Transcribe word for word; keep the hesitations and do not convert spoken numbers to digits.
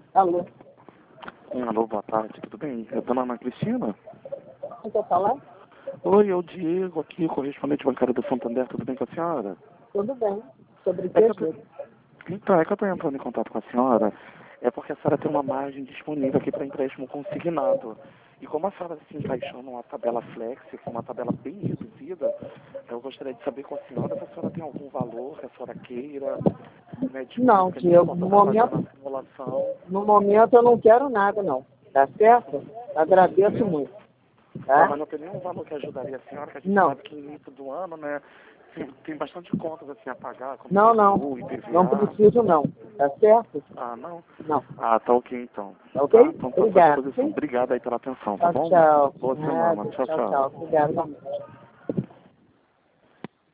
Alô? Hum, Alô, boa tarde, tudo bem? É a dona Ana Cristina? Quem quer falar? Oi, é o Diego aqui, correspondente bancário do Santander, tudo bem com a senhora? Tudo bem. Sobre o É que que, eu tô... Diego? Então, é que eu estou entrando em contato com a senhora, é porque a senhora tem uma margem disponível aqui para empréstimo consignado. E como a senhora se encaixou numa tabela flex, que é uma tabela bem reduzida, eu gostaria de saber com a senhora se a senhora tem algum valor que a senhora queira, né, Não, disponível que a gente Diego, possa no estar fazendo momento, a simulação. no momento eu não quero nada, não. Tá certo? Agradeço Nenhum... muito. Ah, Tá? mas não tem nenhum valor que ajudaria a senhora, que a gente Não. sabe que no início do ano, né, tem, tem bastante contas assim a pagar, como Não, não. I P T U, Não I P V A. preciso, não. Tá certo? Ah, não? Não. Ah, tá ok então. Tá ok? Tá? Então tá à sua Obrigado. disposição. Obrigado aí pela atenção, tá Tchau, bom? tchau. Boa semana. Nada. Tchau, Tchau, tchau. tchau. Obrigado.